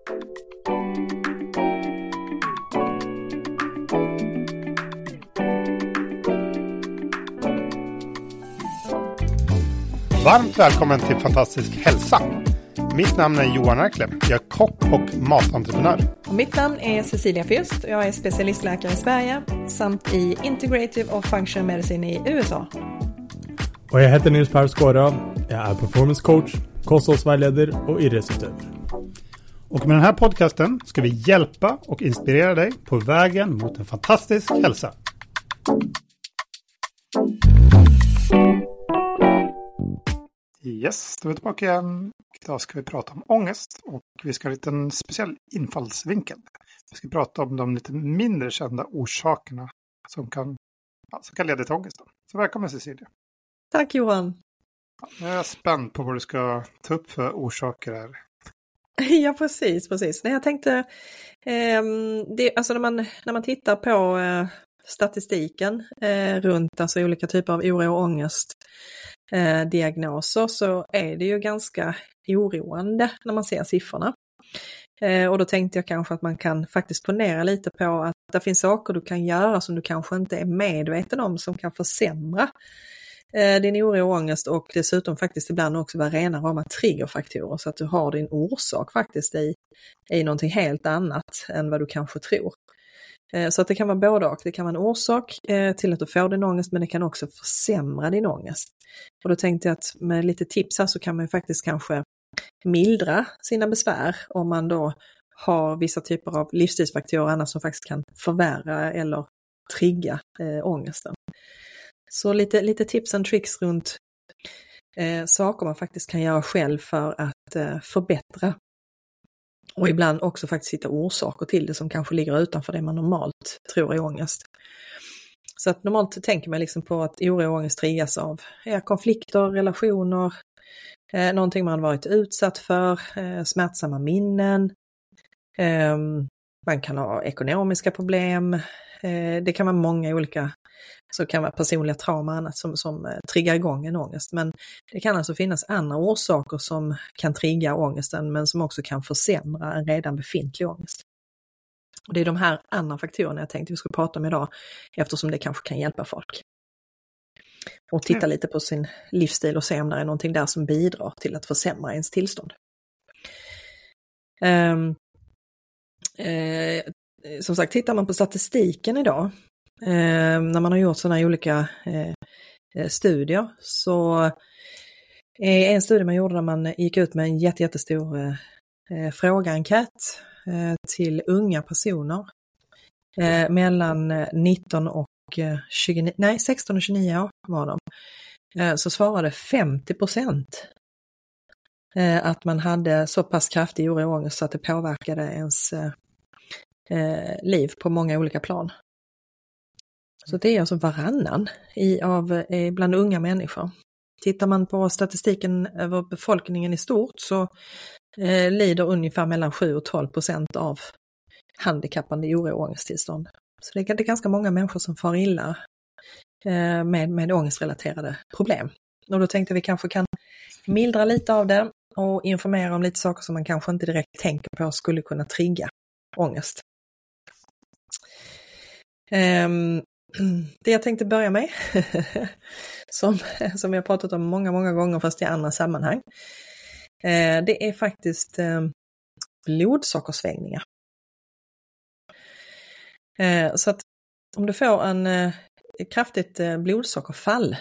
Varmt välkommen till Fantastisk hälsa. Mitt namn är Johan Erklem. Jag är kock och matentreprenör. Och mitt namn är Cecilia Fürst och jag är specialistläkare i Sverige samt i Integrative och Functional Medicine i USA. Och jag heter Nils Per Skåra. Jag är performance coach, kosthållsvägledare och idrottsutövare. Och med den här podcasten ska vi hjälpa och inspirera dig på vägen mot en fantastisk hälsa. Yes, då är vi tillbaka igen. Idag ska vi prata om ångest och vi ska ha en liten speciell infallsvinkel. Vi ska prata om de lite mindre kända orsakerna som kan leda till ångest. Så välkommen Cecilia. Tack Johan. Jag är spänd på vad du ska ta upp för orsaker här. Ja, precis. Nej, jag tänkte, alltså när man tittar på statistiken runt alltså olika typer av oro och ångest diagnoser så är det ju ganska oroande när man ser siffrorna. Och då tänkte jag kanske att man kan faktiskt fundera lite på att det finns saker du kan göra som du kanske inte är medveten om som kan försämra din oro och ångest och dessutom faktiskt ibland också vara rena rama triggerfaktorer så att du har din orsak faktiskt i någonting helt annat än vad du kanske tror. Så att det kan vara både och. Det kan vara en orsak till att du får din ångest men det kan också försämra din ångest. Och då tänkte jag att med lite tips här så kan man ju faktiskt kanske mildra sina besvär om man då har vissa typer av livsstilsfaktorer annars som faktiskt kan förvärra eller trigga ångesten. Så lite tips and tricks runt saker man faktiskt kan göra själv för att förbättra. Och ibland också faktiskt hitta orsaker till det som kanske ligger utanför det man normalt tror är ångest. Så att normalt tänker man liksom på att oro och ångest triggas av konflikter, relationer, någonting man varit utsatt för, smärtsamma minnen. Man kan ha ekonomiska problem. Det kan vara många olika, så kan vara personliga trauma och annat som triggar igång en ångest. Men det kan alltså finnas andra orsaker som kan trigga ångesten men som också kan försämra en redan befintlig ångest. Och det är de här andra faktorerna jag tänkte vi skulle prata om idag eftersom det kanske kan hjälpa folk. Och titta lite på sin livsstil och se om det är någonting där som bidrar till att försämra ens tillstånd. Som sagt, tittar man på statistiken idag när man har gjort sådana här olika studier så är en studie man gjorde där man gick ut med en jättestor frågeenkät till unga personer mellan 16 och 29 år var de. Så svarade 50% att man hade så pass kraftig oro och ångest så att det påverkade ens liv på många olika plan. Så det är alltså varannan bland unga människor. Tittar man på statistiken över befolkningen i stort så lider ungefär mellan 7 och 12% av handikappande oro och ångesttillstånd. Så det är ganska många människor som far illa med ångestrelaterade problem. Och då tänkte vi kanske kan mildra lite av det och informera om lite saker som man kanske inte direkt tänker på skulle kunna trigga ångest. Det jag tänkte börja med som jag pratat om många gånger fast i andra sammanhang det är faktiskt blodsockersvängningar. Så att om du får en kraftigt blodsockerfall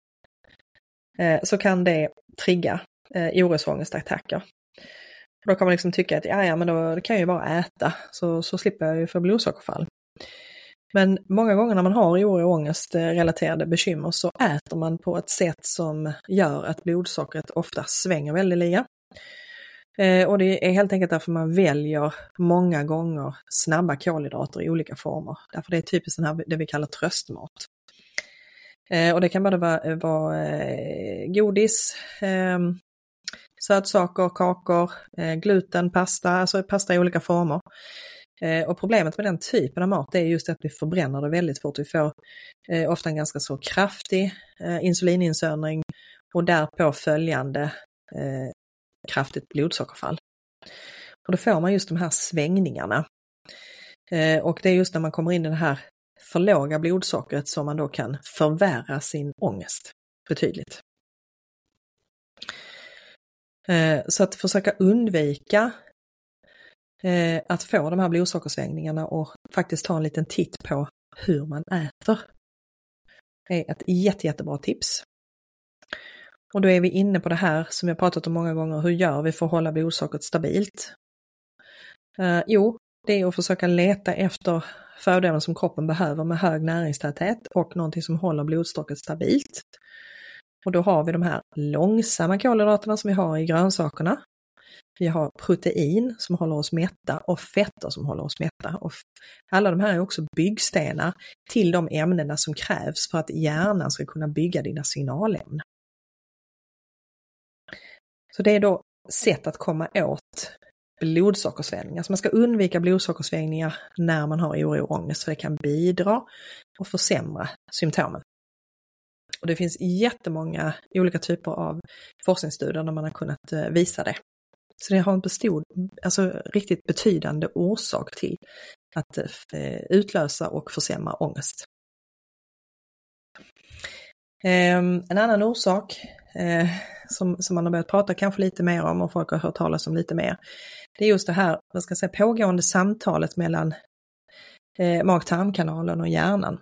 så kan det trigga orosångestattacker. Då kan man liksom tycka att men då kan jag ju bara äta så slipper jag ju få blodsockerfall. Men många gånger när man har oro och ångest relaterade bekymmer så äter man på ett sätt som gör att blodsockret ofta svänger väldigt liga. Och det är helt enkelt därför man väljer många gånger snabba kolhydrater i olika former. Därför det är typiskt det vi kallar tröstmat. Och det kan både vara godis, sötsaker, kakor, gluten, pasta, alltså pasta i olika former. Och problemet med den typen av mat är just att vi förbränner det väldigt fort. Vi får ofta en ganska så kraftig insulininsöndring och därpå följande kraftigt blodsockerfall. Och då får man just de här svängningarna. Och det är just när man kommer in i det här för låga blodsockret som man då kan förvärra sin ångest betydligt. Så att försöka undvika att få de här blodsockersvängningarna och faktiskt ta en liten titt på hur man äter är ett jättebra tips. Och då är vi inne på det här som jag pratat om många gånger. Hur gör vi för att hålla blodsockret stabilt? Jo, det är att försöka leta efter födoämnen som kroppen behöver med hög näringstäthet och någonting som håller blodsockret stabilt. Och då har vi de här långsamma kolhydraterna som vi har i grönsakerna. Vi har protein som håller oss mätta och fetter som håller oss mätta. Och alla de här är också byggstenar till de ämnena som krävs för att hjärnan ska kunna bygga dina signalämnen. Så det är då sätt att komma åt blodsockersvängningar. Så man ska undvika blodsockersvängningar när man har oro och ångest, för det kan bidra och försämra symptomen. Och det finns jättemånga olika typer av forskningsstudier där man har kunnat visa det. Så det har en riktigt betydande orsak till att utlösa och försämra ångest. En annan orsak som man har börjat prata kanske lite mer om och folk har hört talas om lite mer, det är just det här, pågående samtalet mellan mag-tarmkanalen och hjärnan.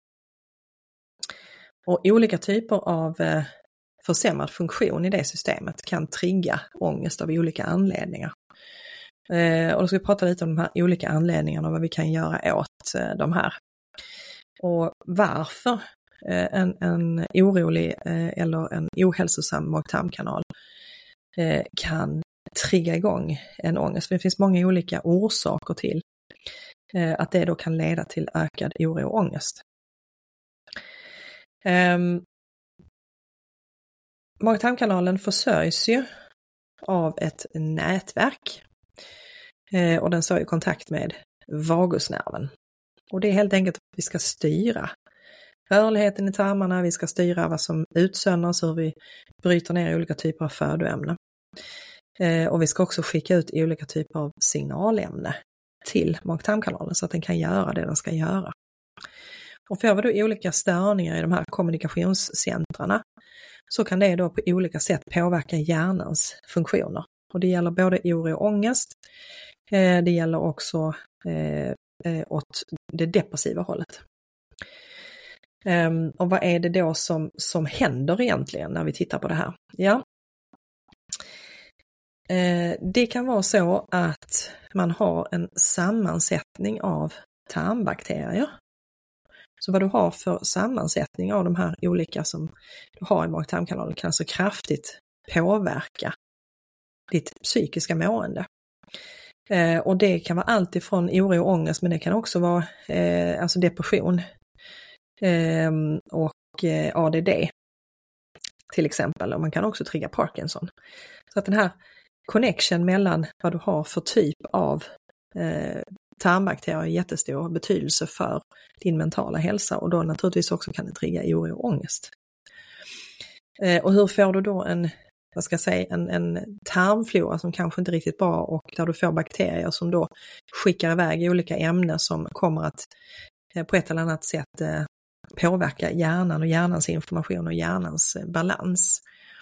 Och olika typer av försämrad funktion i det systemet kan trigga ångest av olika anledningar. Och då ska vi prata lite om de här olika anledningarna och vad vi kan göra åt de här. Och varför en orolig eller en ohälsosam mag-tarmkanal kan trigga igång en ångest. För det finns många olika orsaker till att det då kan leda till ökad oro och ångest. Mag-tarmkanalen försörjs ju av ett nätverk och den står i kontakt med vagusnerven. Och det är helt enkelt att vi ska styra rörligheten i tarmarna, vi ska styra vad som utsöndras, hur vi bryter ner olika typer av födoämnen. Och vi ska också skicka ut olika typer av signalämne till mag-tarmkanalen så att den kan göra det den ska göra. Och får vi då olika störningar i de här kommunikationscentrarna så kan det då på olika sätt påverka hjärnans funktioner. Och det gäller både oro och ångest, det gäller också åt det depressiva hållet. Och vad är det då som händer egentligen när vi tittar på det här? Ja, det kan vara så att man har en sammansättning av tarmbakterier. Så vad du har för sammansättning av de här olika som du har i mag-tarmkanalen kan alltså kraftigt påverka ditt psykiska mående. Och det kan vara allt ifrån oro och ångest, men det kan också vara depression och ADD till exempel. Och man kan också trigga Parkinson. Så att den här connection mellan vad du har för typ av tarmbakterier har jättestor betydelse för din mentala hälsa, och då naturligtvis också kan det trigga oro och ångest. Och hur får du då en tarmflora som kanske inte är riktigt bra, och där du får bakterier som då skickar iväg olika ämnen som kommer att på ett eller annat sätt påverka hjärnan och hjärnans information och hjärnans balans?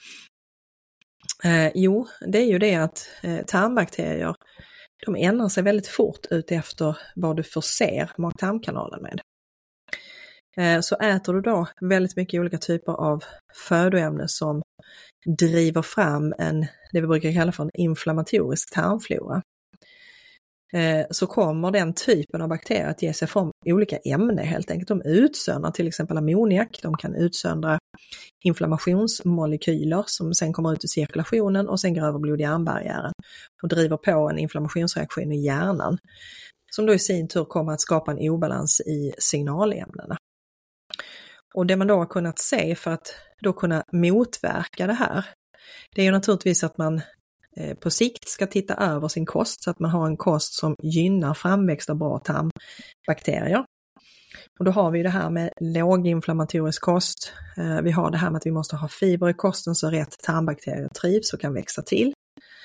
Jo, det är ju det att tarmbakterier, de ändrar sig väldigt fort ut efter vad du förser mag-tarmkanalen med. Så äter du då väldigt mycket olika typer av födoämnen som driver fram det vi brukar kalla för en inflammatorisk tarmflora, så kommer den typen av bakterier att ge sig från olika ämnen helt enkelt. De utsöndrar till exempel ammoniak, de kan utsöndra inflammationsmolekyler som sen kommer ut i cirkulationen och sen går över blod-hjärnbarriären och driver på en inflammationsreaktion i hjärnan som då i sin tur kommer att skapa en obalans i signalämnena. Och det man då har kunnat se för att då kunna motverka det här, det är ju naturligtvis att man på sikt ska titta över sin kost så att man har en kost som gynnar framväxt av bra tarmbakterier. Och då har vi det här med låginflammatorisk kost. Vi har det här med att vi måste ha fiber i kosten så rätt tarmbakterier trivs och kan växa till.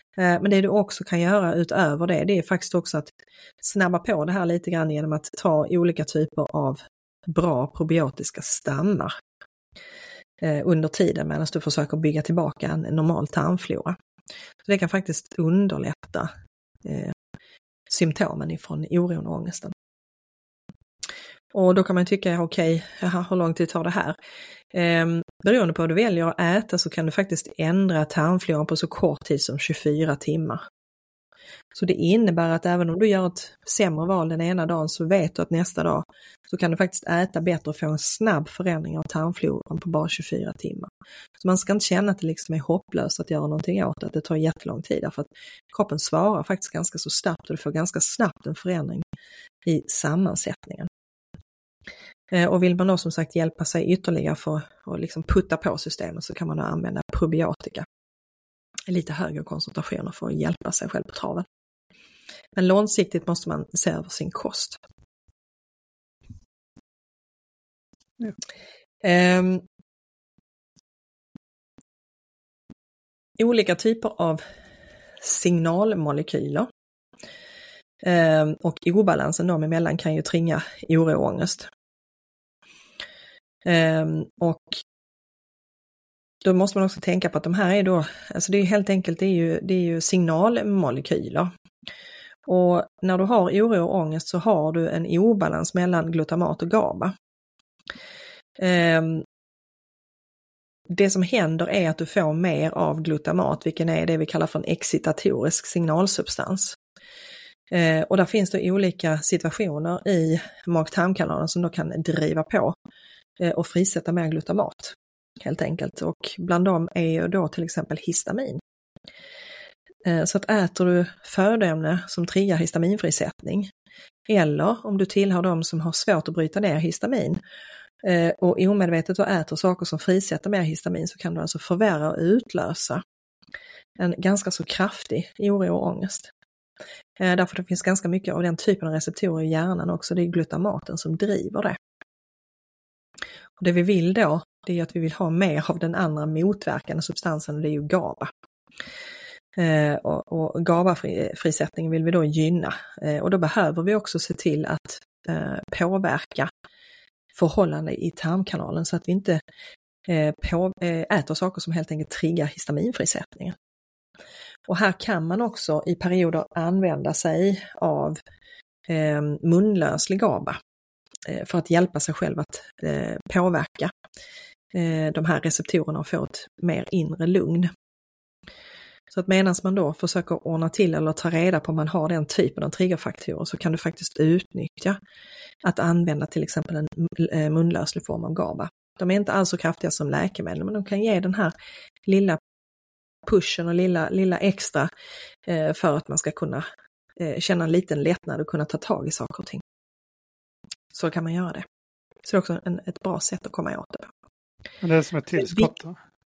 Men det du också kan göra utöver det är faktiskt också att snabba på det här lite grann genom att ta olika typer av bra probiotiska stammar under tiden medan du försöker bygga tillbaka en normal tarmflora. Så det kan faktiskt underlätta symptomen ifrån oron och ångesten. Och då kan man tycka, okej, hur lång tid tar det här? Beroende på vad du väljer att äta så kan du faktiskt ändra tarmfloran på så kort tid som 24 timmar. Så det innebär att även om du gör ett sämre val den ena dagen så vet du att nästa dag så kan du faktiskt äta bättre och få en snabb förändring av tarmfloran på bara 24 timmar. Så man ska inte känna att det liksom är hopplöst att göra någonting åt det, att det tar jättelång tid. Därför att kroppen svarar faktiskt ganska så snabbt och du får ganska snabbt en förändring i sammansättningen. Och vill man då som sagt hjälpa sig ytterligare för att liksom putta på systemet så kan man då använda probiotika i lite högre koncentrationer för att hjälpa sig själv på traven. Men långsiktigt måste man se över sin kost. Ja. Olika typer av signalmolekyler och obalansen dem emellan kan ju trigga oro och ångest. Och då måste man också tänka på att de här är då, alltså det är helt enkelt, det är ju signalmolekyler. Och när du har oro och ångest så har du en obalans mellan glutamat och GABA. Det som händer är att du får mer av glutamat, vilken är det vi kallar för en excitatorisk signalsubstans. Och där finns det olika situationer i mag-tarmkanalen som då kan driva på och frisätta mer glutamat helt enkelt. Och bland dem är ju då till exempel histamin. Så att äter du födoämne som triggar histaminfrisättning eller om du tillhör de som har svårt att bryta ner histamin och omedvetet då äter saker som frisätter mer histamin så kan du alltså förvärra och utlösa en ganska så kraftig oro och ångest. Därför det finns ganska mycket av den typen av receptorer i hjärnan också, det är glutamaten som driver det. Och det vi vill då, det är att vi vill ha mer av den andra motverkande substansen och det är ju GABA. Och GABA-frisättningen vill vi då gynna och då behöver vi också se till att påverka förhållanden i tarmkanalen så att vi inte äter saker som helt enkelt triggar histaminfrisättningen. Och här kan man också i perioder använda sig av munlöslig GABA för att hjälpa sig själv att påverka de här receptorerna och få ett mer inre lugn. Så att medan man då försöker ordna till eller ta reda på om man har den typen av triggerfaktorer så kan du faktiskt utnyttja att använda till exempel en munlöslig form av GABA. De är inte alls så kraftiga som läkemedel men de kan ge den här lilla pushen och lilla extra för att man ska kunna känna en liten lättnad och kunna ta tag i saker och ting. Så kan man göra det. Så det är också ett bra sätt att komma åt det på. Men det är som ett tillskott då?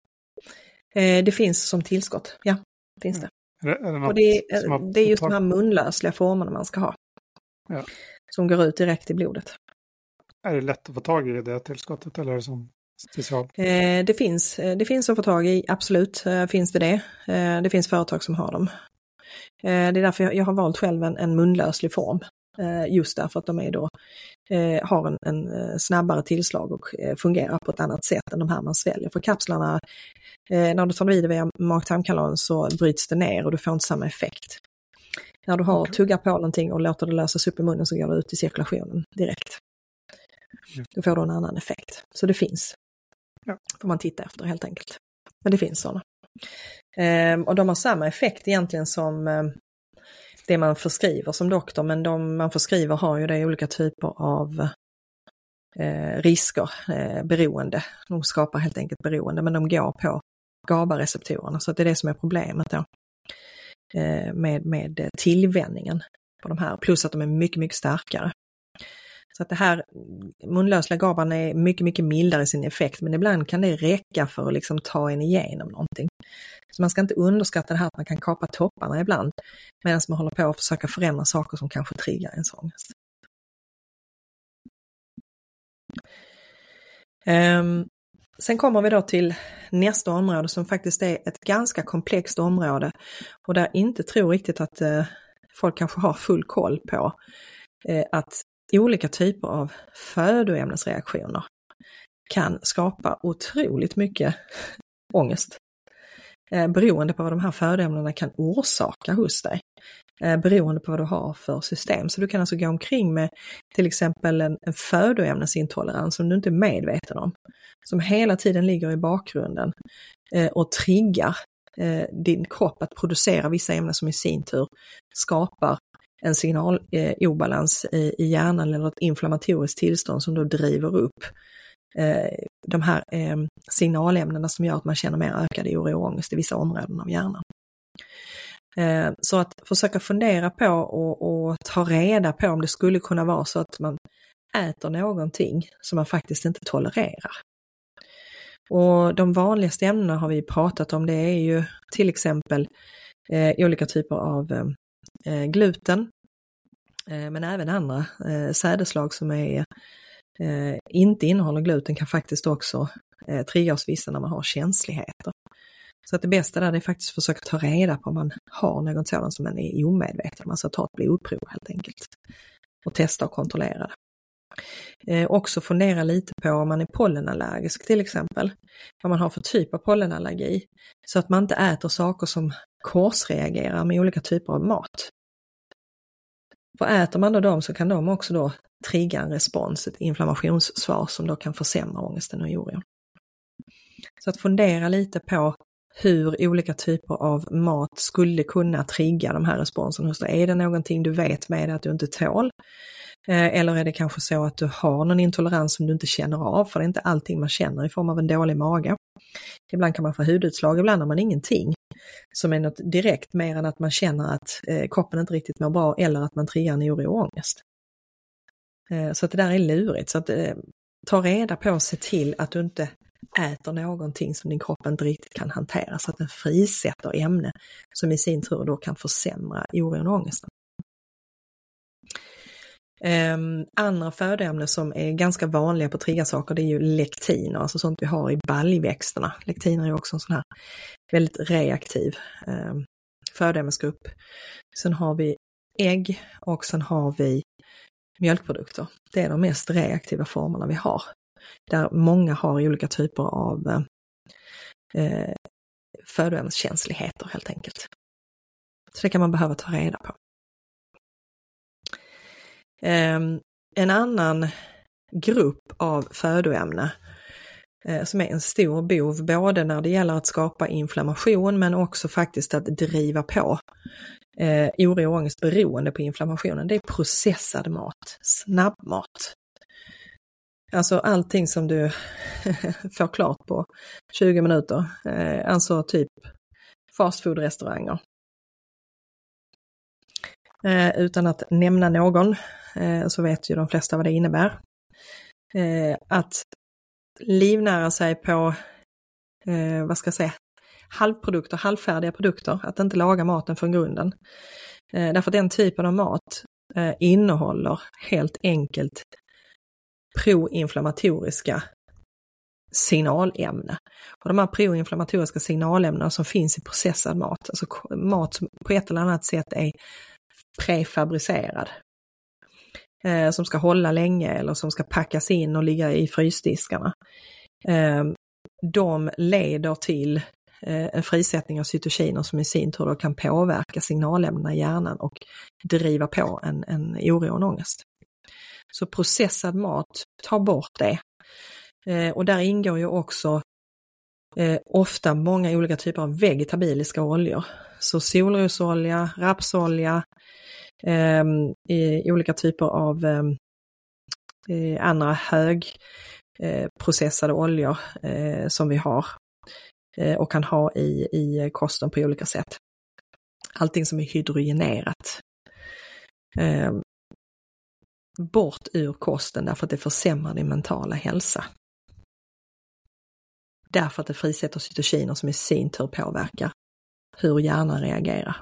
Det finns som tillskott, ja. Finns det. Och det är just de här munlösliga formerna man ska ha. Ja. Som går ut direkt i blodet. Är det lätt att få tag i det tillskottet eller är det som special? Det finns att få tag i, absolut finns det. Det finns företag som har dem. Det är därför jag har valt själv en munlöslig form. Just därför att de är då, har en snabbare tillslag och fungerar på ett annat sätt än de här man sväljer. För kapslarna, när du tar det via mag-tarmkanalen så bryts det ner och du får inte samma effekt. När du har tuggat på någonting och låter det lösas upp i munnen så går det ut i cirkulationen direkt. Då får du en annan effekt. Så det finns. Får man titta efter helt enkelt. Men det finns sådana. Och de har samma effekt egentligen som det man förskriver som doktor, men de man förskriver har ju det olika typer av risker, beroende. De skapar helt enkelt beroende, men de går på GABA-receptorerna, så att det är det som är problemet då med tillvänningen på de här, plus att de är mycket, mycket starkare. Så att det här munlösliga GABAn är mycket, mycket mildare i sin effekt, men ibland kan det räcka för att liksom ta en igenom någonting. Så man ska inte underskatta det här att man kan kapa topparna ibland, medan man håller på att försöka förändra saker som kanske triggar ens ångest. Sen kommer vi då till nästa område som faktiskt är ett ganska komplext område och där jag inte tror riktigt att folk kanske har full koll på att olika typer av födoämnesreaktioner kan skapa otroligt mycket ångest. Beroende på vad de här födoämnena kan orsaka hos dig. Beroende på vad du har för system. Så du kan alltså gå omkring med till exempel en födoämnesintolerans som du inte är medveten om. Som hela tiden ligger i bakgrunden och triggar din kropp att producera vissa ämnen som i sin tur skapar en signalobalans i hjärnan eller ett inflammatoriskt tillstånd som då driver upp de här signalämnena som gör att man känner mer ökad oro och ångest i vissa områden av hjärnan. Så att försöka fundera på och ta reda på om det skulle kunna vara så att man äter någonting som man faktiskt inte tolererar. Och de vanligaste ämnena har vi pratat om, det är ju till exempel olika typer av gluten, men även andra sädeslag som inte innehåller gluten kan faktiskt också trigga hos vissa när man har känsligheter. Så att det bästa där är faktiskt att försöka ta reda på om man har något sådant som man är omedveten om. Alltså ta ett blodprov helt enkelt och testa och kontrollera det. Också fundera lite på om man är pollenallergisk till exempel. Vad man har för typ av pollenallergi. Så att man inte äter saker som korsreagerar med olika typer av mat. För äter man då dem så kan de också då trigga en respons, ett inflammationssvar som då kan försämra ångesten och oron. Så att fundera lite på hur olika typer av mat skulle kunna trigga de här responserna hos dig. Är det någonting du vet med dig att du inte tål? Eller är det kanske så att du har någon intolerans som du inte känner av? För det är inte allting man känner i form av en dålig mage. Ibland kan man få hudutslag, ibland har man ingenting som är något direkt mer än att man känner att kroppen inte riktigt mår bra eller att man triggar en oro och ångest. Så att det där är lurigt. Så att ta reda på och se till att du inte äter någonting som din kropp inte riktigt kan hantera så att den frisätter ämne som i sin tur då kan försämra oron och ångesten. Andra födoämnen som är ganska vanliga på triggarsaker det är ju lektiner, alltså sånt vi har i baljväxterna. Lektiner är också en sån här väldigt reaktiv födoämnesgrupp. Sen har vi ägg och sen har vi mjölkprodukter. Det är de mest reaktiva formerna vi har. Där många har olika typer av födoämneskänsligheter helt enkelt. Så det kan man behöva ta reda på. En annan grupp av födoämne som är en stor bov både när det gäller att skapa inflammation men också faktiskt att driva på oro och ångest beroende på inflammationen. Det är processad mat, snabbmat. Alltså allting som du får klart på 20 minuter. Alltså typ fastfoodrestauranger. Utan att nämna någon så vet ju de flesta vad det innebär. Att livnära sig på halvprodukter, halvfärdiga produkter. Att inte laga maten från grunden. Därför att den typen av mat innehåller helt enkelt proinflammatoriska signalämnen. Och de här proinflammatoriska signalämnena som finns i processad mat, alltså mat som på ett eller annat sätt är prefabricerad, som ska hålla länge eller som ska packas in och ligga i frysdiskarna. De leder till en frisättning av cytokiner som i sin tur då kan påverka signalämnena i hjärnan och driva på en oro och en ångest. Så processad mat, ta bort det. Och där ingår ju också ofta många olika typer av vegetabiliska oljor. Så solrosolja, rapsolja, olika typer av andra högprocessade oljor som vi har och kan ha i kosten på olika sätt. Allting som är hydrogenerat. Bort ur kosten därför att det försämrar din mentala hälsa. Därför att det frisätter cytokiner som i sin tur påverkar hur hjärnan reagerar.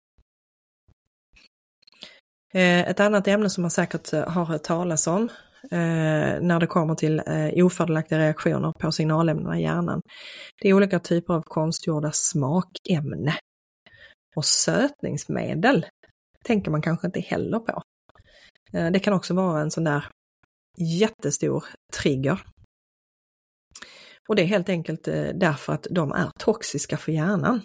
Ett annat ämne som man säkert har hört talas om när det kommer till ofördelaktiga reaktioner på signalämnena i hjärnan. Det är olika typer av konstgjorda smakämne. Och sötningsmedel tänker man kanske inte heller på. Det kan också vara en sån där jättestor trigger. Och det är helt enkelt därför att de är toxiska för hjärnan.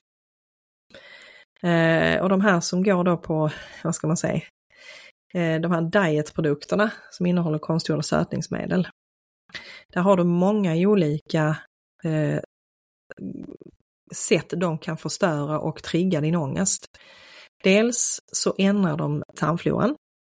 Och de här som går då på, vad ska man säga, de här dietprodukterna som innehåller konstgjorda sötningsmedel. Där har du många olika sätt de kan förstöra och trigga din ångest. Dels så ändrar de tarmfloran.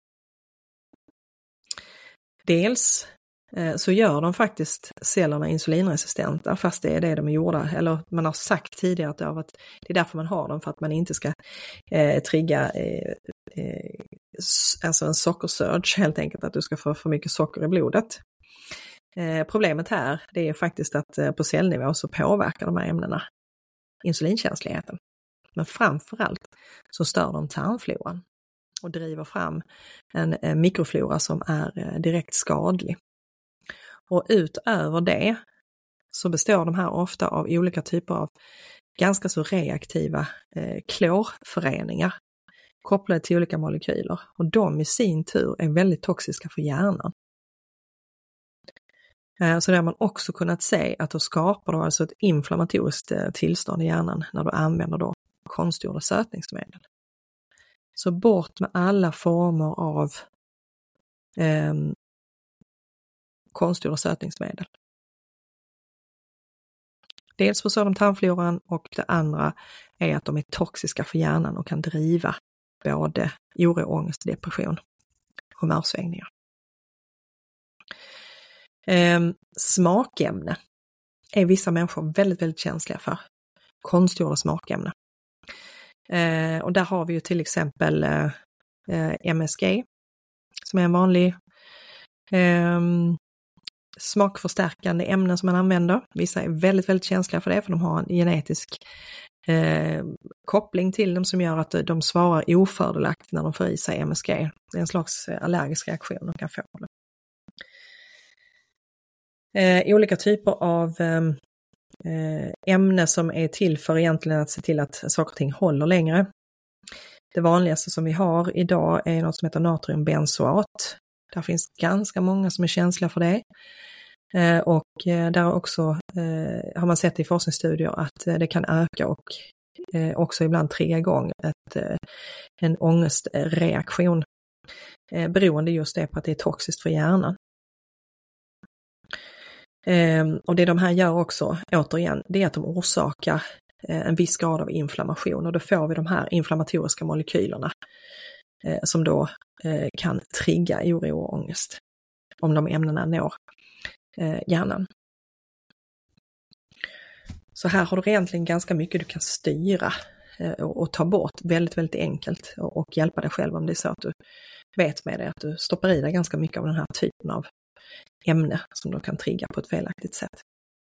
Dels så gör de faktiskt cellerna insulinresistenta, fast det är det de är gjorda. Eller man har sagt tidigare att det är därför man har dem, för att man inte ska trigga alltså en sockersurge, helt enkelt att du ska få för mycket socker i blodet. Problemet här, det är faktiskt att på cellnivå så påverkar de här ämnena insulinkänsligheten. Men framförallt så stör de tarmfloran och driver fram en mikroflora som är direkt skadlig. Och utöver det så består de här ofta av olika typer av ganska så reaktiva klorföreningar kopplade till olika molekyler. Och de i sin tur är väldigt toxiska för hjärnan. Så det har man också kunnat se att då skapar du alltså ett inflammatoriskt tillstånd i hjärnan när du använder då konstgjorda sötningsmedel. Så bort med alla former av konstgjorda sötningsmedel. Dels förstör de tarmfloran, och det andra är att de är toxiska för hjärnan och kan driva både oro, ångest, depression och humörsvängningar. Smakämne är vissa människor väldigt, väldigt känsliga för. Konstgjorda smakämne. Och där har vi ju till exempel MSG som är en vanlig smakförstärkande ämnen som man använder. Vissa är väldigt, väldigt känsliga för det, för de har en genetisk koppling till dem som gör att de svarar ofördelaktigt när de får i sig MSG. Det är en slags allergisk reaktion de kan få på det. Olika typer av ämne som är till för egentligen att se till att saker och ting håller längre. Det vanligaste som vi har idag är något som heter natriumbenzoat. Där finns ganska många som är känsliga för det. Och där också har man sett i forskningsstudier att det kan öka och också ibland trigga igång en ångestreaktion. Beroende just det på att det är toxiskt för hjärnan. Och det de här gör också, återigen, det är att de orsakar en viss grad av inflammation, och då får vi de här inflammatoriska molekylerna som då kan trigga oro och ångest om de ämnena når hjärnan. Så här har du egentligen ganska mycket du kan styra och ta bort väldigt, väldigt enkelt och hjälpa dig själv om det är så att du vet med dig att du stoppar i dig ganska mycket av den här typen av ämne som då kan trigga på ett felaktigt sätt.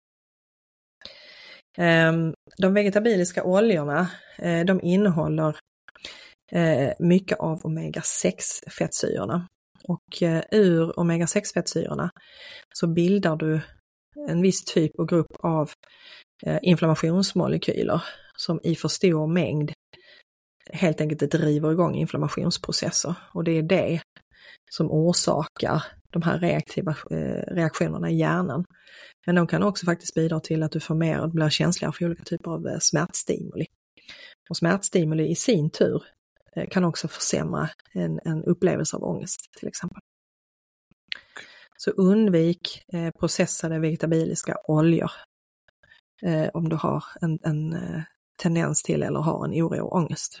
De vegetabiliska oljorna, de innehåller mycket av omega-6 fettsyrorna, och ur omega-6 fettsyrorna så bildar du en viss typ och grupp av inflammationsmolekyler som i för stor mängd helt enkelt driver igång inflammationsprocesser, och det är det som orsakar de här reaktiva reaktionerna i hjärnan. Men de kan också faktiskt bidra till att du får mer och blir känsligare för olika typer av smärtstimuli. Och smärtstimuli i sin tur kan också försämra en upplevelse av ångest till exempel. Så undvik processade vegetabiliska oljor om du har en tendens till eller har en oro och ångest.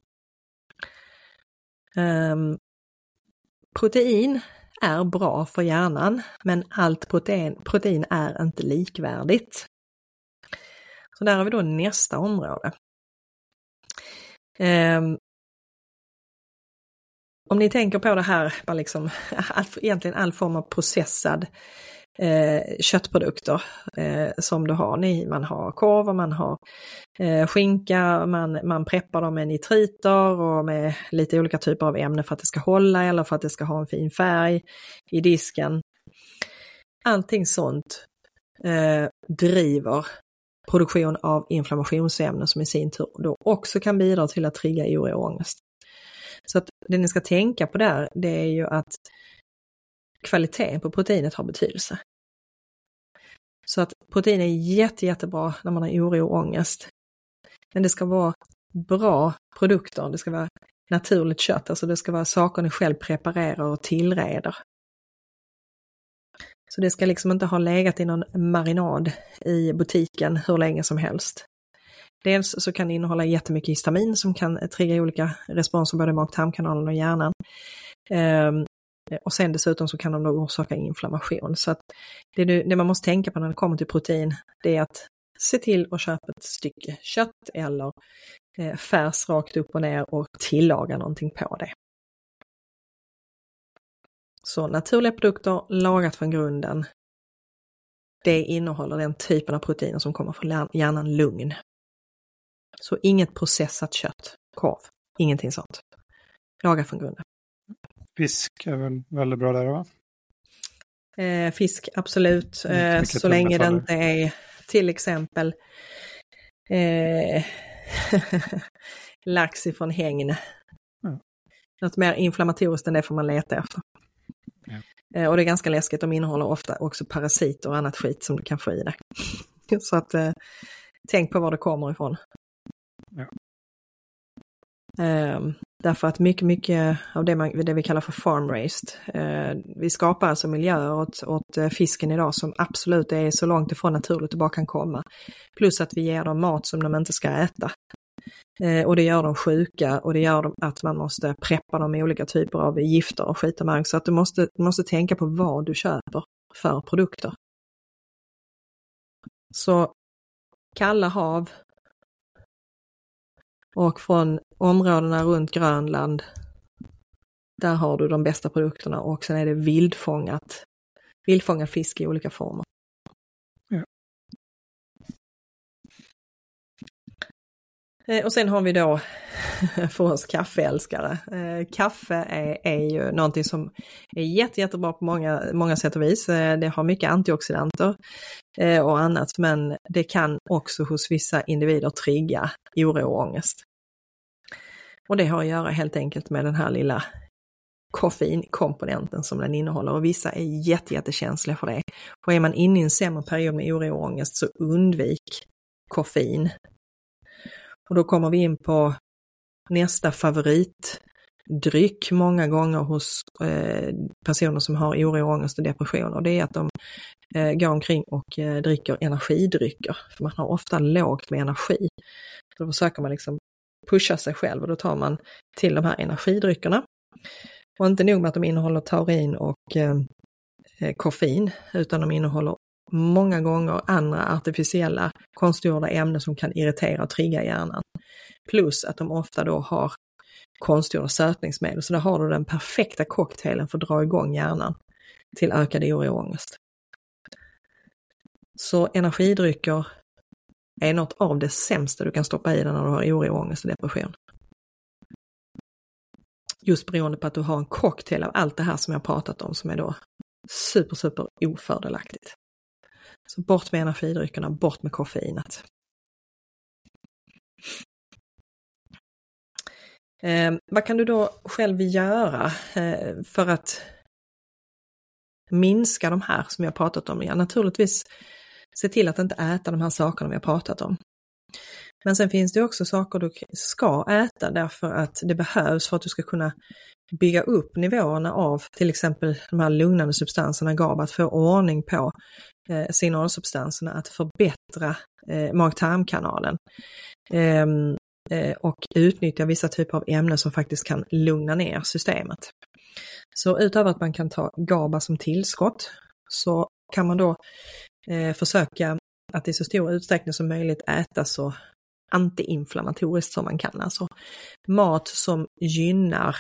Protein är bra för hjärnan, men allt protein är inte likvärdigt. Så där har vi då nästa område. Om ni tänker på det här, bara liksom, egentligen all form av processad köttprodukter som du har. Man har korv och man har skinka, man preppar dem med nitriter och med lite olika typer av ämnen för att det ska hålla eller för att det ska ha en fin färg i disken. allting sånt driver produktion av inflammationsämnen som i sin tur då också kan bidra till att trigga oro och ångest. Så att det ni ska tänka på där, det är ju att kvaliteten på proteinet har betydelse. Så att protein är jättebra när man har oro och ångest. Men det ska vara bra produkter, det ska vara naturligt kött, alltså det ska vara saker ni själv preparerar och tillreder. Så det ska liksom inte ha legat i någon marinad i butiken hur länge som helst. Dels så kan det innehålla jättemycket histamin som kan trigga olika responser både i mag-tarmkanalen och hjärnan. Och sen dessutom så kan de då orsaka inflammation. Så att det man måste tänka på när det kommer till protein, det är att se till att köpa ett stycke kött eller färs rakt upp och ner och tillaga någonting på det. Så naturliga produkter lagat från grunden, det innehåller den typen av proteiner som kommer från hjärnan lugn. Så inget processat kött, korv, ingenting sånt. Laga från grunden. Fisk är väl väldigt bra där, va? Fisk, absolut. Så länge det inte är till exempel lax ifrån hägn. Något mer inflammatoriskt än det får man leta efter. Och det är ganska läskigt, de innehåller ofta också parasiter och annat skit som du kan få i dig. Så att tänk på var det kommer ifrån. Ja. Därför att mycket av det vi kallar för farm-raised, vi skapar alltså miljöer åt fisken idag som absolut är så långt ifrån naturligt det bara kan komma. Plus att vi ger dem mat som de inte ska äta. Och det gör dem sjuka och det gör dem att man måste preppa dem med olika typer av gifter och skit och mark. Så att du måste tänka på vad du köper för produkter. Så kalla hav och från områdena runt Grönland, där har du de bästa produkterna och sen är det vildfångad fisk i olika former. Ja. Och sen har vi då för oss kaffeälskare. Kaffe är ju någonting som är jättebra på många sätt och vis. Det har mycket antioxidanter och annat, men det kan också hos vissa individer trigga oro och ångest. Och det har att göra helt enkelt med den här lilla koffeinkomponenten som den innehåller, och vissa är jättekänsliga för det. Och är man inne i en sämre period med oro och ångest, så undvik koffein. Och då kommer vi in på nästa favoritdryck många gånger hos personer som har oro, ångest och depression. Och det är att de går omkring och dricker energidrycker. För man har ofta lågt med energi. Så då försöker man liksom pusha sig själv och då tar man till de här energidryckerna. Och inte nog med att de innehåller taurin och koffein, utan de innehåller många gånger andra artificiella konstgjorda ämnen som kan irritera och trigga hjärnan. Plus att de ofta då har konstgjorda sötningsmedel. Så där har du den perfekta cocktailen för att dra igång hjärnan till ökad oro och ångest. Så energidrycker är något av det sämsta du kan stoppa i dig när du har oro, ångest och depression. Just beroende på att du har en cocktail av allt det här som jag pratat om som är då super ofördelaktigt. Så bort med energidryckerna, bort med koffeinet. Vad kan du då själv göra för att minska de här som jag pratat om? Ja, naturligtvis se till att inte äta de här sakerna vi har pratat om. Men sen finns det också saker du ska äta därför att det behövs för att du ska kunna bygga upp nivåerna av till exempel de här lugnande substanserna GABA, att få ordning på signalsubstanserna, att förbättra mag-tarmkanalen och utnyttja vissa typer av ämnen som faktiskt kan lugna ner systemet. Så utöver att man kan ta GABA som tillskott, så kan man då försöka att i så stor utsträckning som möjligt äta så antiinflammatoriskt som man kan. Alltså mat som gynnar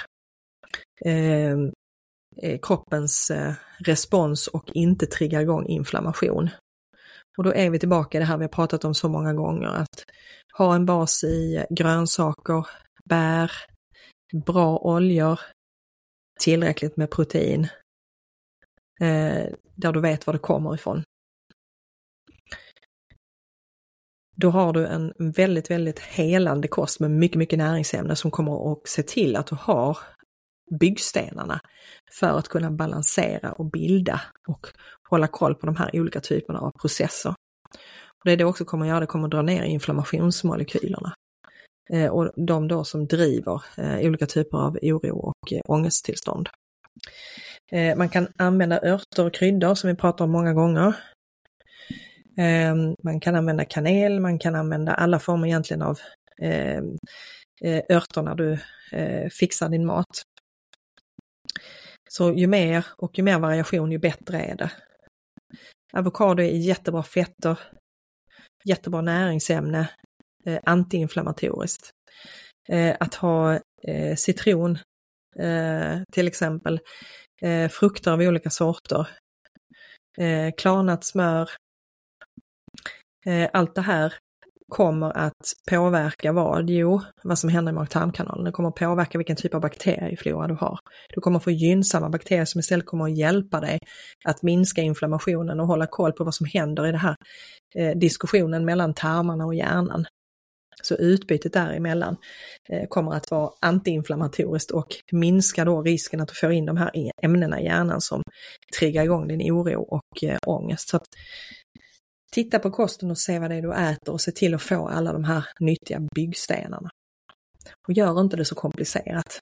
kroppens respons och inte triggar igång inflammation. Och då är vi tillbaka i det här vi har pratat om så många gånger, att ha en bas i grönsaker, bär, bra oljor, tillräckligt med protein där du vet var det kommer ifrån. Då har du en väldigt, väldigt helande kost med mycket, mycket näringsämnen som kommer att se till att du har byggstenarna för att kunna balansera och bilda och hålla koll på de här olika typerna av processer. Och det också kommer att göra, det kommer att dra ner inflammationsmolekylerna. Och de då som driver olika typer av oro och ångesttillstånd. Man kan använda örter och kryddor som vi pratar om många gånger. Man kan använda kanel, man kan använda alla former egentligen av örter när du fixar din mat. Så ju mer variation, ju bättre är det. Avokado är jättebra fetter, jättebra näringsämne, antiinflammatoriskt. Att ha citron till exempel, frukter av olika sorter, klarnat smör, allt det här kommer att påverka vad? Jo, vad som händer i mag-tarmkanalen. Det kommer att påverka vilken typ av bakterieflora du har. Du kommer att få gynnsamma bakterier som istället kommer att hjälpa dig att minska inflammationen och hålla koll på vad som händer i det här diskussionen mellan tarmarna och hjärnan. Så utbytet däremellan kommer att vara antiinflammatoriskt och minska då risken att du får in de här ämnena i hjärnan som triggar igång din oro och ångest. Så att titta på kosten och se vad det är du äter och se till att få alla de här nyttiga byggstenarna. Och gör inte det så komplicerat.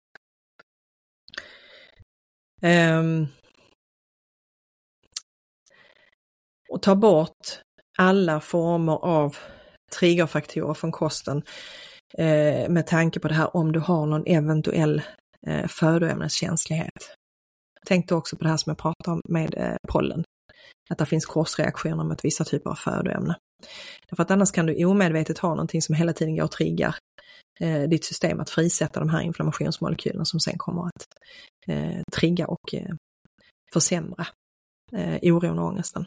Och ta bort alla former av triggerfaktorer från kosten med tanke på det här om du har någon eventuell födoämneskänslighet. Tänk då också på det här som jag pratade om med pollen. Att det finns korsreaktioner mot vissa typer av födoämnen. Därför att annars kan du omedvetet ha någonting som hela tiden går och triggar ditt system att frisätta de här inflammationsmolekylerna som sen kommer att trigga och försämra oron och ångesten.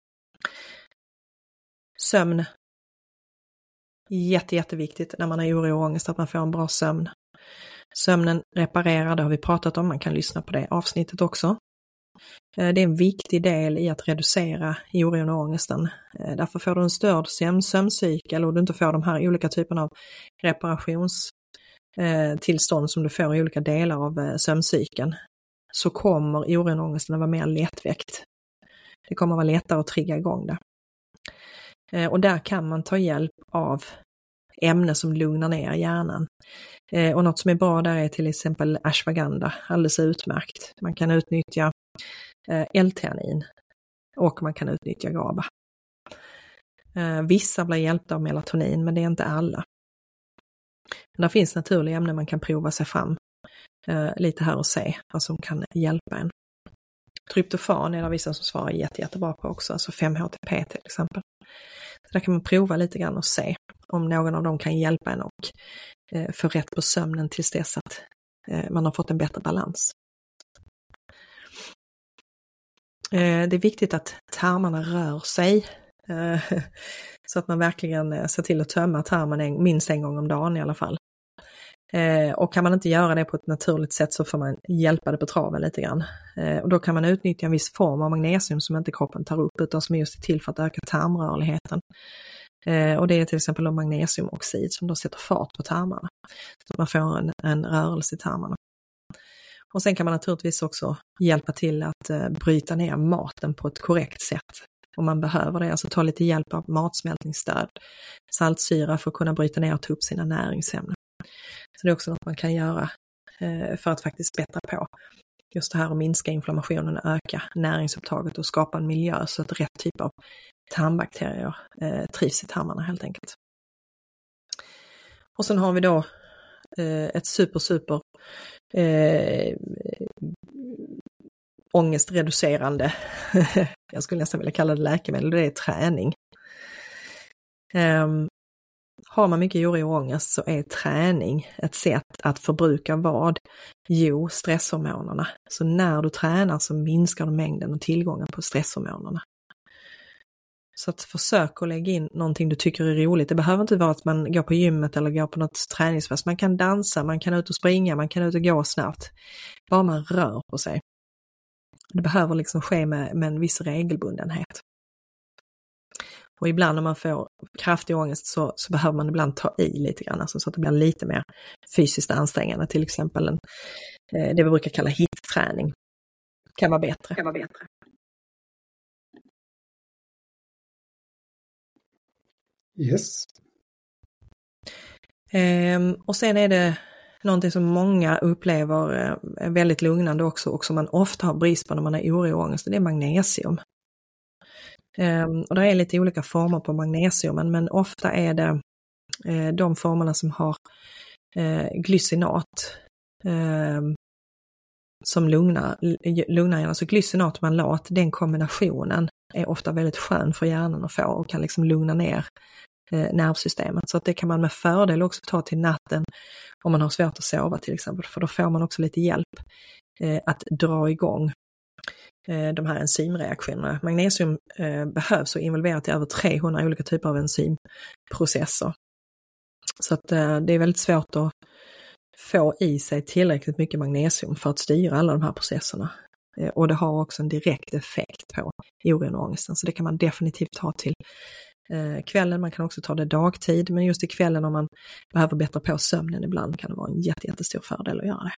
Sömn. Jätteviktigt när man har oro och ångest att man får en bra sömn. Sömnen reparerar, det har vi pratat om, man kan lyssna på det avsnittet också. Det är en viktig del i att reducera oron och ångesten. Därför får du en störd sömncykel och du inte får de här olika typerna av reparationstillstånd som du får i olika delar av sömncykeln, så kommer oron och ångesten att vara mer lättväckt. Det kommer att vara lättare att trigga igång det. Och där kan man ta hjälp av ämnen som lugnar ner hjärnan. Och något som är bra där är till exempel ashwagandha, alldeles utmärkt. Man kan utnyttja L-theanin och man kan utnyttja GABA. Vissa blir hjälpta av melatonin, men det är inte alla. Men det finns naturliga ämnen man kan prova sig fram lite här och se vad som kan hjälpa en. Tryptofan är det vissa som svarar jättebra på också, alltså 5-HTP till exempel. Så där kan man prova lite grann och se om någon av dem kan hjälpa en och få rätt på sömnen tills dess att man har fått en bättre balans. Det är viktigt att tarmarna rör sig så att man verkligen ser till att tömma tarmen minst en gång om dagen i alla fall. Och kan man inte göra det på ett naturligt sätt så får man hjälpa det på traven lite grann. Och då kan man utnyttja en viss form av magnesium som inte kroppen tar upp utan som är just till för att öka tarmrörligheten. Och det är till exempel magnesiumoxid som då sätter fart på tarmarna. Så att man får en rörelse i tarmarna. Och sen kan man naturligtvis också hjälpa till att bryta ner maten på ett korrekt sätt. Om man behöver det, alltså ta lite hjälp av matsmältningsstöd, saltsyra för att kunna bryta ner och ta upp sina näringsämnen. Så det är också något man kan göra för att faktiskt bättra på just det här att minska inflammationen, öka näringsupptaget och skapa en miljö så att rätt typ av tarmbakterier trivs i tarmarna helt enkelt. Och sen har vi då ett super ångestreducerande, jag skulle nästan vilja kalla det läkemedel, det är träning. Har man mycket oro och ångest så är träning ett sätt att förbruka vad? Jo, stresshormonerna. Så när du tränar så minskar du mängden och tillgången på stresshormonerna. Så att försök att lägga in någonting du tycker är roligt. Det behöver inte vara att man går på gymmet eller går på något träningspass. Man kan dansa, man kan ut och springa, man kan ut och gå snabbt. Bara man rör på sig. Det behöver liksom ske med en viss regelbundenhet. Och ibland när man får kraftig ångest så behöver man ibland ta i lite grann, alltså så att det blir lite mer fysiskt ansträngande. Till exempel det vi brukar kalla HIIT-träning kan vara bättre. Yes. Och sen är det någonting som många upplever är väldigt lugnande också och som man ofta har brist på när man har oro och ångest, och det är magnesium. Och det är lite olika former på magnesiumen, men ofta är det de formerna som har glycinat som lugnar hjärnan. Alltså glycinat och malat, den kombinationen är ofta väldigt skön för hjärnan att få och kan liksom lugna ner nervsystemet. Så att det kan man med fördel också ta till natten om man har svårt att sova till exempel, för då får man också lite hjälp att dra igång de här enzymreaktionerna. Magnesium behövs och involverat i över 300 olika typer av enzymprocesser. Så att det är väldigt svårt att få i sig tillräckligt mycket magnesium för att styra alla de här processerna. Och det har också en direkt effekt på oron och ångesten. Så det kan man definitivt ta till kvällen. Man kan också ta det dagtid, men just i kvällen om man behöver bättra på sömnen ibland kan det vara en jättestor fördel att göra det.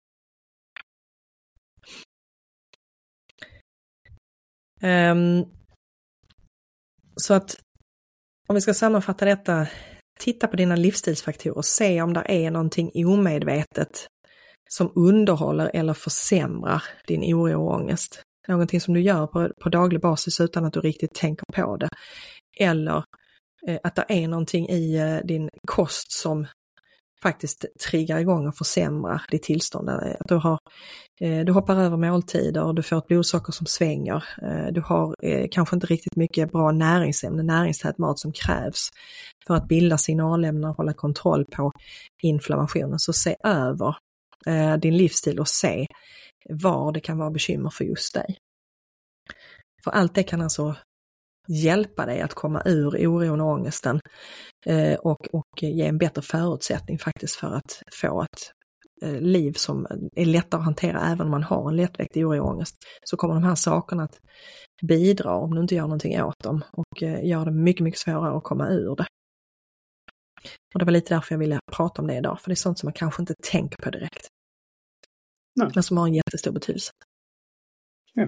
Så att om vi ska sammanfatta detta, titta på dina livsstilsfaktorer och se om det är någonting omedvetet som underhåller eller försämrar din oro och ångest. Någonting som du gör på daglig basis utan att du riktigt tänker på det. Eller att det är någonting i din kost som faktiskt triggar igång och försämrar ditt tillstånd. Att du hoppar över måltider, du får ett blodsocker som svänger, du har kanske inte riktigt mycket bra näringsämnen, näringstät mat som krävs för att bilda signalämnen och hålla kontroll på inflammationen. Så se över din livsstil och se var det kan vara bekymmer för just dig. För allt det kan alltså hjälpa dig att komma ur oron och ångesten och ge en bättre förutsättning faktiskt för att få ett liv som är lättare att hantera även om man har en lättväckt oro och ångest. Så kommer de här sakerna att bidra om du inte gör någonting åt dem och gör det mycket svårare att komma ur det. Och det var lite därför jag ville prata om det idag, för det är sånt som man kanske inte tänker på direkt. Nej. Men som har en jättestor betydelse. Ja.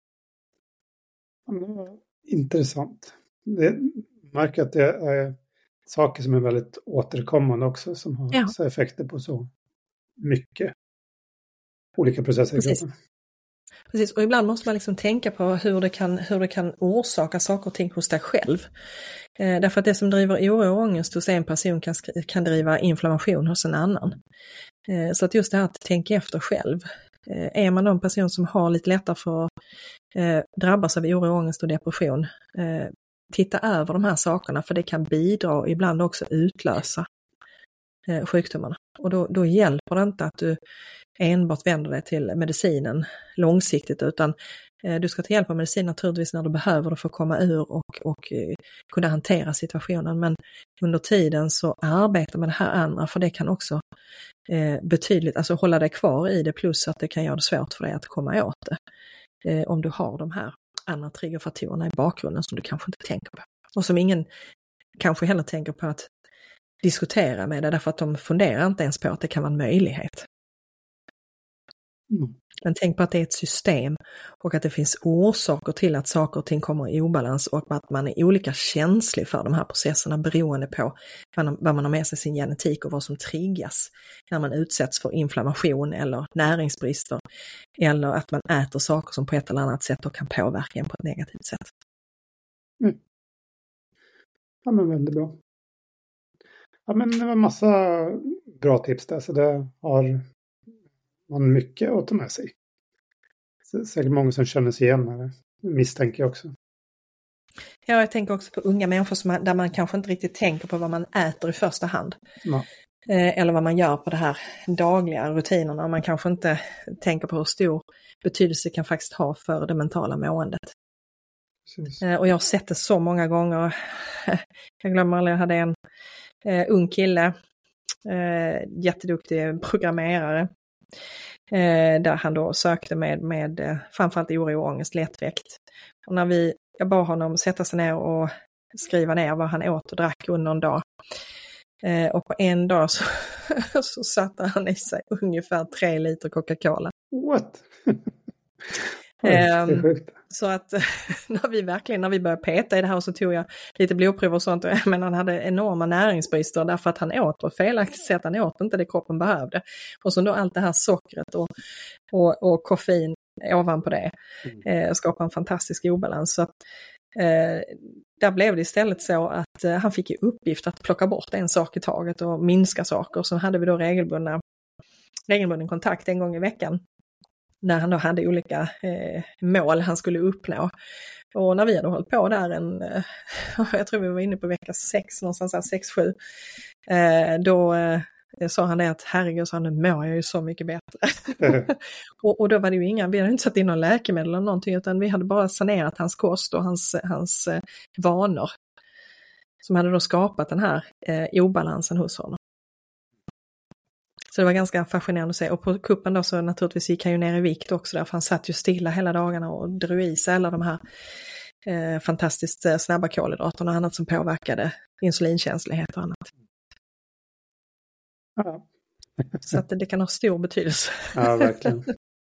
Intressant. Jag märker att det är saker som är väldigt återkommande också, som har så effekter på så mycket olika processer i kroppen. Precis, och ibland måste man liksom tänka på hur det kan orsaka saker och ting hos dig själv. Därför att det som driver oro och ångest hos en person kan driva inflammation hos en annan. Så att just det här att tänka efter själv. Är man en person som har lite lättare för att drabbas av oro, ångest och depression, titta över de här sakerna, för det kan bidra och ibland också utlösa sjukdomarna. Och då hjälper det inte att du enbart vänder dig till medicinen långsiktigt, utan du ska ta hjälp av medicin naturligtvis när du behöver det för att komma ur och kunna hantera situationen. Men under tiden så arbeta med det här andra, för det kan också betydligt, alltså hålla dig kvar i det, plus att det kan göra det svårt för dig att komma åt det. Om du har de här andra triggerfaktorerna i bakgrunden som du kanske inte tänker på. Och som ingen kanske heller tänker på att diskutera med det, därför att de funderar inte ens på att det kan vara en möjlighet. Men tänk på att det är ett system och att det finns orsaker till att saker och ting kommer i obalans, och att man är olika känslig för de här processerna beroende på vad man har med sig sin genetik och vad som triggas när man utsätts för inflammation eller näringsbrister, eller att man äter saker som på ett eller annat sätt och kan påverka en på ett negativt sätt. Ja, men väldigt bra. Ja, men det var massa bra tips där, så det har man mycket att ta med sig. Säkert många som känner sig igen här, misstänker jag också. Ja, jag tänker också på unga människor där man kanske inte riktigt tänker på vad man äter i första hand. Ja. Eller vad man gör på det här dagliga rutinerna. Man kanske inte tänker på hur stor betydelse det kan faktiskt ha för det mentala måendet. Precis. Och jag har sett det så många gånger. Jag glömmer aldrig, jag hade en ung kille, jätteduktig programmerare. Där han då sökte med framförallt oro och ångest lättväckt. Och när jag bad honom sätta sig ner och skriva ner vad han åt och drack under en dag. Och på en dag så satte han i sig ungefär 3 liter Coca-Cola. What? Så att när vi började peta i det här så tog jag lite blodprov och sånt, men han hade enorma näringsbrister därför att han åt på ett felaktigt sätt. Han åt inte det kroppen behövde. Och så då allt det här sockret och koffein ovanpå det skapar en fantastisk obalans. Så att, där blev det istället så att han fick i uppgift att plocka bort en sak i taget och minska saker. Så hade vi då regelbunden kontakt en gång i veckan. När han då hade olika mål han skulle uppnå. Och när vi hade hållit på där jag tror vi var inne på vecka 6, någonstans där 6-7. Då sa han det att herregud, så nu mår jag ju så mycket bättre. och då var det ju vi hade inte satt in någon läkemedel eller någonting, utan vi hade bara sanerat hans kost och hans vanor. Som hade då skapat den här obalansen hos honom. Så det var ganska fascinerande att se. Och på kuppen då så naturligtvis gick han ju ner i vikt också, därför han satt ju stilla hela dagarna och drog i sig alla de här fantastiskt snabba kolhydraterna och annat som påverkade insulinkänslighet och annat. Ja. Så att det kan ha stor betydelse. Ja, verkligen.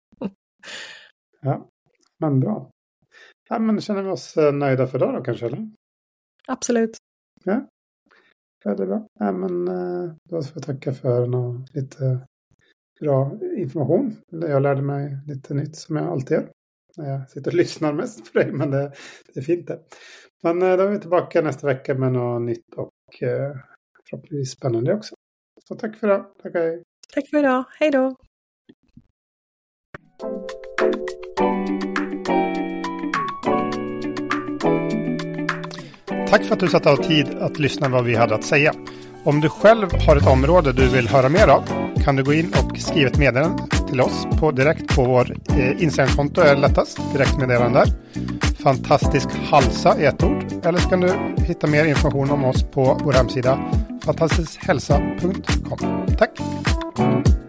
Ja, men bra. Ja, men känner vi oss nöjda för idag då kanske, eller? Absolut. Ja. Ja, det är bra. Ja, men då får jag tacka för lite bra information. Jag lärde mig lite nytt som jag alltid gör. Jag sitter och lyssnar mest på dig, men det är fint det. Men då är vi tillbaka nästa vecka med något nytt och förhoppningsvis spännande också. Så tack för idag. Tack, hej. Tack för idag. Hej då. Tack för att du satt av tid att lyssna vad vi hade att säga. Om du själv har ett område du vill höra mer av kan du gå in och skriva ett meddelande till oss direkt på vår Instagram-konto är lättast. Direktmeddelande där. Fantastisk halsa i ett ord. Eller så kan du hitta mer information om oss på vår hemsida fantastiskhälsa.com. Tack!